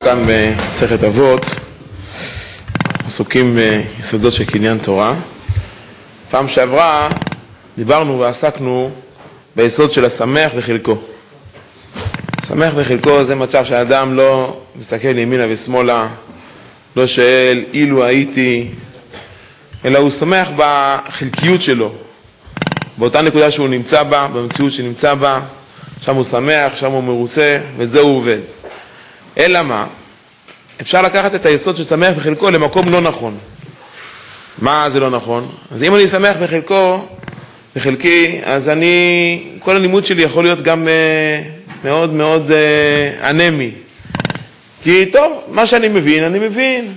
כאן במסכת אבות, עסוקים ביסודות של קניין תורה. פעם שעברה דיברנו ועסקנו ביסוד של השמח בחלקו. שמח בחלקו זה מצב שהאדם לא מסתכל ימינה ושמאלה, לא שואל אילו הייתי, אלא הוא שמח בחלקיות שלו, באותה נקודה שהוא נמצא בה, במציאות שנמצא בה, שם הוא שמח, שם הוא מרוצה, וזה הוא עובד. אלא מה? אפשר לקחת את היסוד של שמח בחלקו למקום לא נכון. מה זה לא נכון? אז אם אני שמח בחלקי, אז כל הלימוד שלי יכול להיות גם מאוד מאוד אנמי. כי טוב, מה שאני מבין, אני מבין.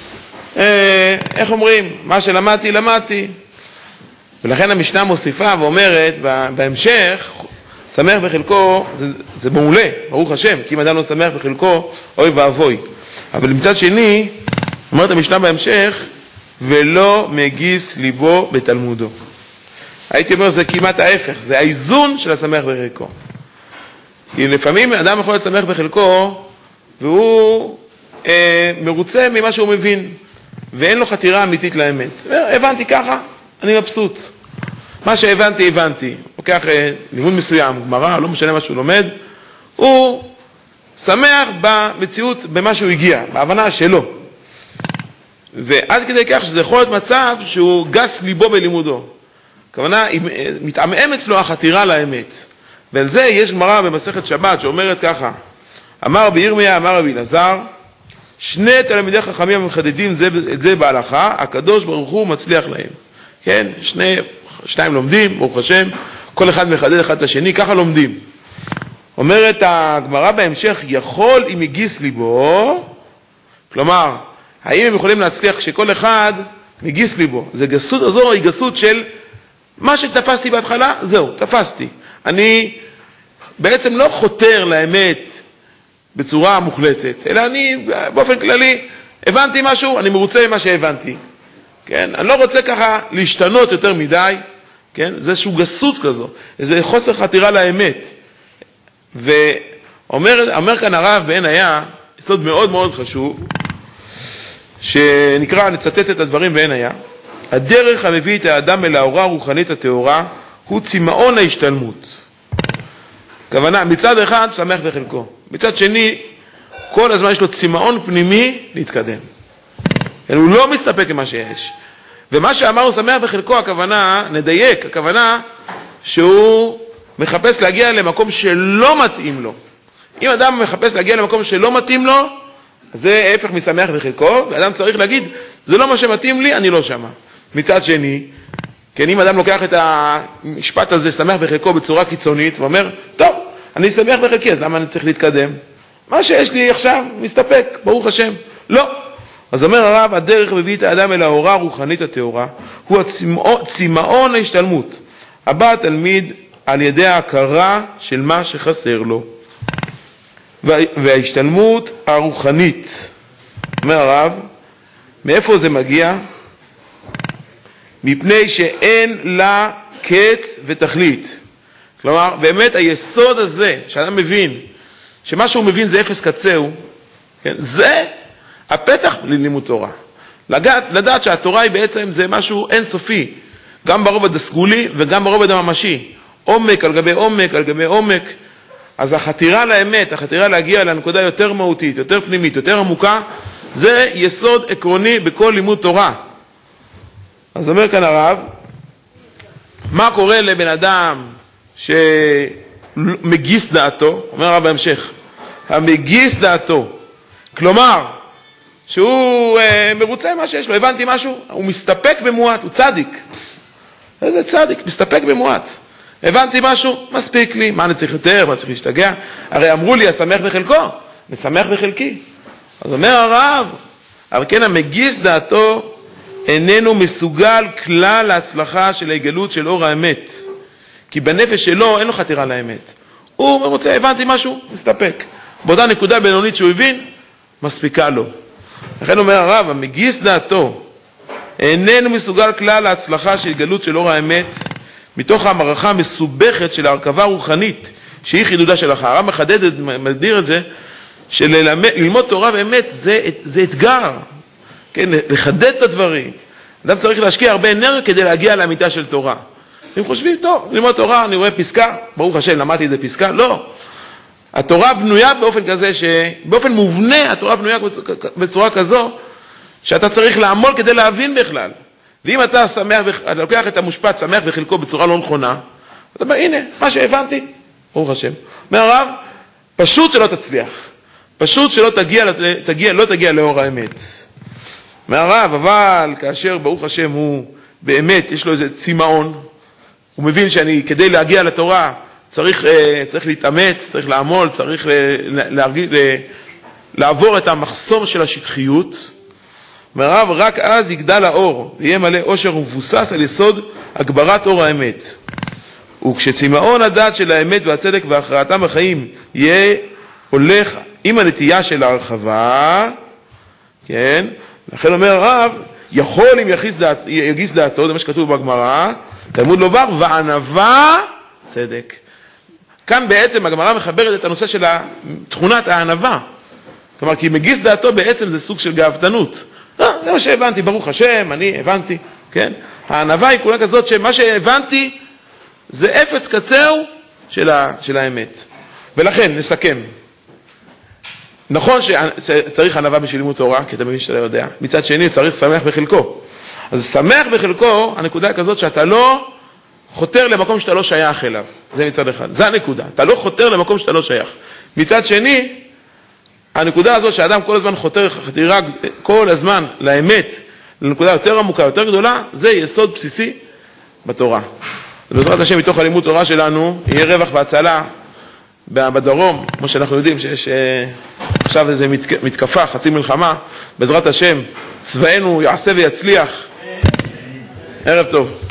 איך אומרים? מה שלמדתי, למדתי. ולכן המשנה מוסיפה ואומרת בהמשך, שמח בחלקו זה מעולה, ברוך השם, כי אם אדם לא שמח בחלקו, אוי ואבוי. אבל מצד שני, אומרת המשנה בהמשך, ולא מגיס ליבו בתלמודו. הייתי אומר, זה כמעט ההפך, זה האיזון של השמח בחלקו. כי לפעמים אדם יכול להיות שמח בחלקו, והוא מרוצה ממה שהוא מבין, ואין לו חתירה אמיתית לאמת. הבנתי ככה, אני מבסוט. מה שהבנתי, הבנתי. לוקח לימוד מסוים, גמרא, לא משנה מה שהוא לומד, הוא שמח במציאות, במה שהוא הגיע, בהבנה שלו. ועד כדי כך שזה יכול להיות מצב שהוא גס ליבו בלימודו. הכוונה, מתעמם אצלו החתירה לאמת. ועל זה יש גמרא במסכת שבת שאומרת ככה, אמר רבי ירמיה, אמר רבי אלעזר, שני תלמידי חכמים המחדדים את זה בהלכה, הקדוש ברוך הוא מצליח להם. כן, שניים לומדים, ברוך השם, כל אחד מחדד אחד את השני, ככה לומדים. אומרת הגמרא בהמשך, יכול אם הגיס ליבו, כלומר, האם הם יכולים להצליח כשכל אחד מגיס ליבו? זה גסות הזו, היא גסות של מה שתפסתי בהתחלה, זהו, תפסתי. אני בעצם לא חותר לאמת בצורה מוחלטת, אלא אני באופן כללי הבנתי משהו, אני מרוצה ממה שהבנתי. כן? אני לא רוצה ככה להשתנות יותר מדי, כן? זה איזושהי גסות כזו, איזה חוסר חתירה לאמת. ואומר כאן הרב בעין היה, יסוד מאוד מאוד חשוב, שנקרא, נצטט את הדברים בעין היה, הדרך המביא את האדם אל האורה הרוחנית הטהורה, הוא צמאון ההשתלמות. כוונה, מצד אחד שמח בחלקו, מצד שני, כל הזמן יש לו צמאון פנימי להתקדם. הוא לא מסתפק עם מה שיש. ומה שאמר הוא שמח בחלקו, הכוונה, נדייק, הכוונה שהוא מחפש להגיע למקום שלא מתאים לו. אם אדם מחפש להגיע למקום שלא מתאים לו, זה ההפך משמח בחלקו, ואדם צריך להגיד, זה לא מה שמתאים לי, אני לא שמה. מצד שני, כן, אם אדם לוקח את המשפט הזה, שמח בחלקו בצורה קיצונית, ואומר, טוב, אני שמח בחלקי, אז למה אני צריך להתקדם? מה שיש לי עכשיו, מסתפק, ברוך השם. לא. אז אומר הרב, הדרך מביא את האדם אל האורה הרוחנית הטהורה, הוא צמאון ההשתלמות. הבא התלמיד על ידי ההכרה של מה שחסר לו. וההשתלמות הרוחנית, אומר הרב, מאיפה זה מגיע? מפני שאין לה קץ ותכלית. כלומר, באמת היסוד הזה, שאדם מבין, שמה שהוא מבין זה אפס קצהו, כן? זה הפתח ללימוד תורה. לדעת שהתורה היא בעצם זה משהו אינסופי, גם ברובד הסגולי וגם ברובד הממשי. עומק על גבי עומק על גבי עומק. אז החתירה לאמת, החתירה להגיע לנקודה יותר מהותית, יותר פנימית, יותר עמוקה, זה יסוד עקרוני בכל לימוד תורה. אז אומר כאן הרב, מה קורה לבן אדם שמגיס דעתו? אומר הרב בהמשך, המגיס דעתו, כלומר, שהוא מרוצה מה שיש לו, הבנתי משהו, הוא מסתפק במועט, הוא צדיק. איזה צדיק, מסתפק במועט. הבנתי משהו, מספיק לי, מה אני צריך יותר, מה צריך להשתגע? הרי אמרו לי, השמח בחלקו, משמח בחלקי. אז אומר הרב, אבל כן המגיס דעתו איננו מסוגל כלל להצלחה של ההגלות של אור האמת. כי בנפש שלו אין לו חתירה לאמת. הוא מרוצה, הבנתי משהו, מסתפק. באותה נקודה בינונית שהוא הבין, מספיקה לו. לכן אומר הרב, המגיס דעתו איננו מסוגל כלל להצלחה של גלות של אור האמת, מתוך המערכה המסובכת של ההרכבה הרוחנית, שהיא חידודה של הרב מחדד, מגדיר את זה, שללמוד תורה באמת זה אתגר, כן? לחדד את הדברים. אדם צריך להשקיע הרבה אנרגיה כדי להגיע לאמיתה של תורה. הם חושבים, טוב, ללמוד תורה, אני רואה פסקה, ברוך השם, למדתי את זה פסקה, לא. התורה בנויה באופן כזה, באופן מובנה, התורה בנויה בצורה כזו, שאתה צריך לעמול כדי להבין בכלל. ואם אתה לוקח את המשפט שמח בחלקו בצורה לא נכונה, אתה אומר, הנה, מה שהבנתי, ברוך השם. אומר הרב, פשוט שלא תצליח. פשוט שלא תגיע לאור האמת. אומר הרב, אבל כאשר ברוך השם הוא באמת, יש לו איזה צימאון, הוא מבין שאני כדי להגיע לתורה צריך להתאמץ, צריך לעמול, צריך לעבור את המחסום של השטחיות. אומר הרב, רק אז יגדל האור, ויהיה מלא עושר ומבוסס על יסוד הגברת אור האמת. וכשצימאון הדעת של האמת והצדק והכרעתם בחיים יהיה הולך עם הנטייה של ההרחבה, כן? לכן אומר הרב, יכול אם יגיס דעתו, זה מה שכתוב בגמרא, תלמוד לומר, וענווה צדק. כאן בעצם הגמרא מחברת את הנושא של תכונת הענווה. כלומר, כי מגיס דעתו בעצם זה סוג של גאוותנות. זה מה שהבנתי, ברוך השם, אני הבנתי, כן? הענווה היא כולה כזאת שמה שהבנתי זה אפץ קצהו של האמת. ולכן, נסכם. נכון שצריך ענווה בשביל לימוד תורה, כי אתה מבין שאתה לא יודע. מצד שני, צריך שמח בחלקו. אז שמח בחלקו, הנקודה היא כזאת שאתה לא חותר למקום שאתה לא שייך אליו. זה מצד אחד. זה הנקודה. אתה לא חותר למקום שאתה לא שייך. מצד שני, הנקודה הזאת שהאדם כל הזמן חותר חתירה כל הזמן לאמת, לנקודה יותר עמוקה, יותר גדולה, זה יסוד בסיסי בתורה. ובעזרת השם, מתוך הלימוד תורה שלנו, יהיה רווח והצלה בדרום, כמו שאנחנו יודעים שיש עכשיו איזו מתקפה, חצי מלחמה, בעזרת השם, צבאנו יעשה ויצליח. ערב טוב.